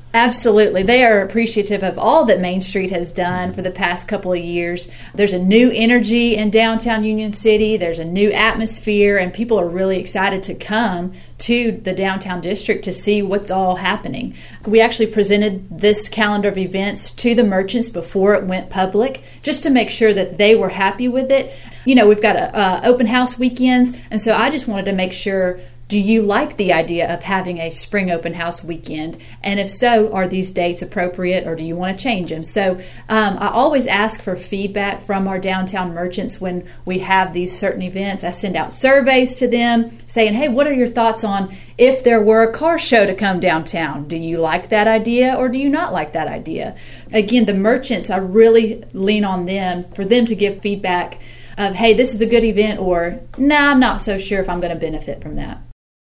Absolutely. They are appreciative of all that Main Street has done for the past couple of years. There's a new energy in downtown Union City. There's a new atmosphere, and people are really excited to come to the downtown district to see what's all happening. We actually presented this calendar of events to the merchants before it went public, just to make sure that they were happy with it. You know, we've got open house weekends, and so I just wanted to make sure, do you like the idea of having a spring open house weekend? And if so, are these dates appropriate, or do you want to change them? So I always ask for feedback from our downtown merchants when we have these certain events. I send out surveys to them saying, hey, what are your thoughts on if there were a car show to come downtown? Do you like that idea, or do you not like that idea? Again, the merchants, I really lean on them for them to give feedback of, hey, this is a good event, or, nah, I'm not so sure if I'm going to benefit from that.